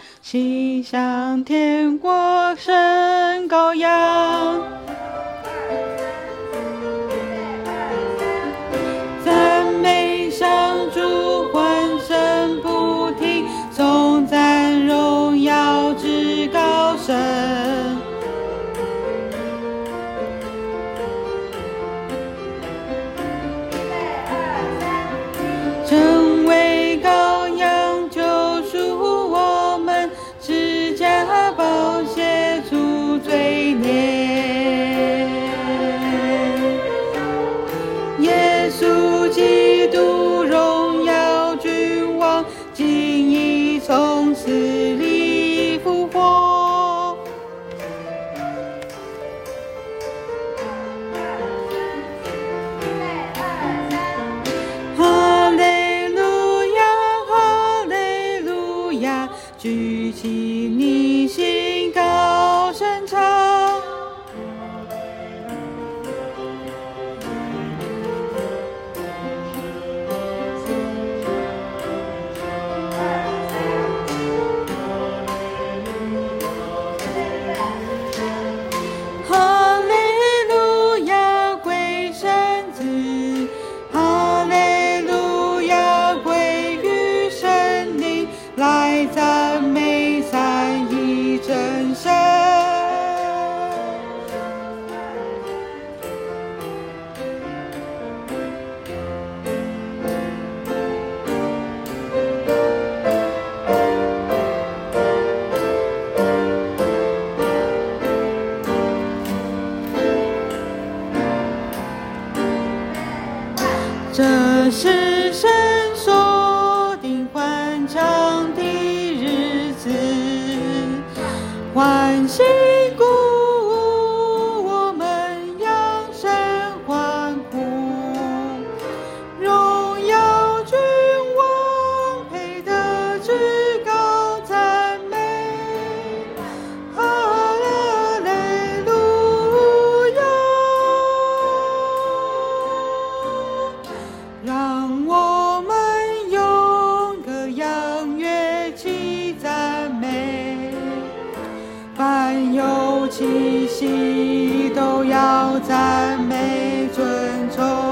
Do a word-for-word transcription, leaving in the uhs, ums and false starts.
心向天国升羔羊。赞美上主，欢声不停，颂赞荣耀至高神。成为羔羊救赎我们，释迦宝血除罪孽。耶稣基督荣耀君王，今已从死里复活。哈利路亚，哈利路亚，举起你心高声唱。哈利路亚，归神子，哈利路亚，归于神灵，来赞美三一真神。这是神所定欢畅的日子，欢欣鼓舞，我们扬声欢呼。荣耀君王，配得至高赞美。哈利路亚，让我们用歌扬乐器赞美，凡有气息都要赞美尊崇。